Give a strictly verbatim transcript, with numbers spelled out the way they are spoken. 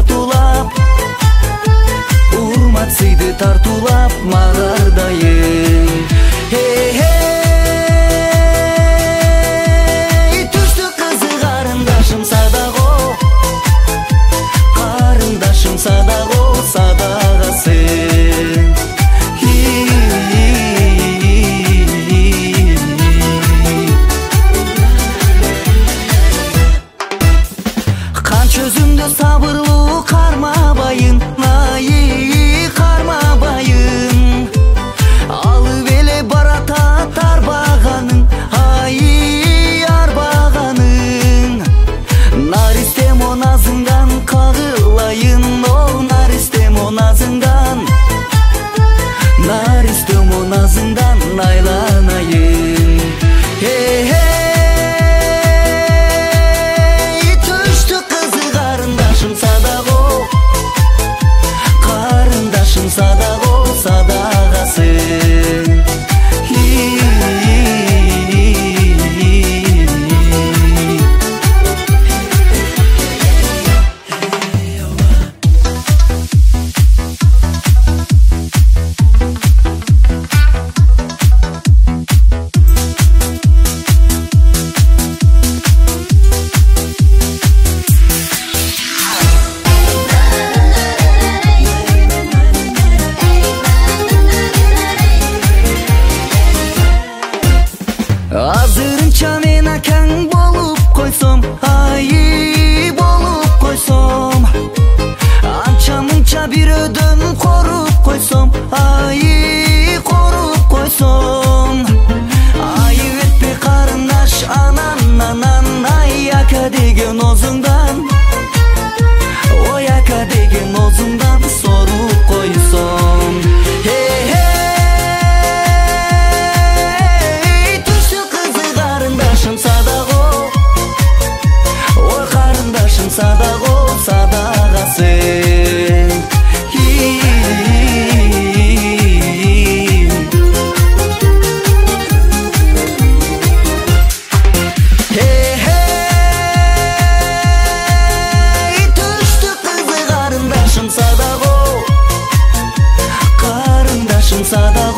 тартуулап, урмат сыйды тартуулап магардайым. Эй, түштүк кызы карындашым садаго, карындашым садаго, садага сен. Чөзүмдө сабырлуу кармабайын, айы кармабайын. Алып эле баратат арбаганың, айы арбаганың. Наристе моназыңдан кагылайын, о наристе моназыңдан, наристе моназыңдан айланайын. Садаго, садага сен. Азырынча мен акаң болуп койсом, айы болуп койсом. Анча мынча бирөөдөн коруп койсом, айы коруп койсом. Айып этпе карындаш анан анан, ай ака деген озуңдан, ой ака деген озуңдан соруп койсом. Садаго, садага сен. Түштүк кызы карындашым садаго, карындашым садаго.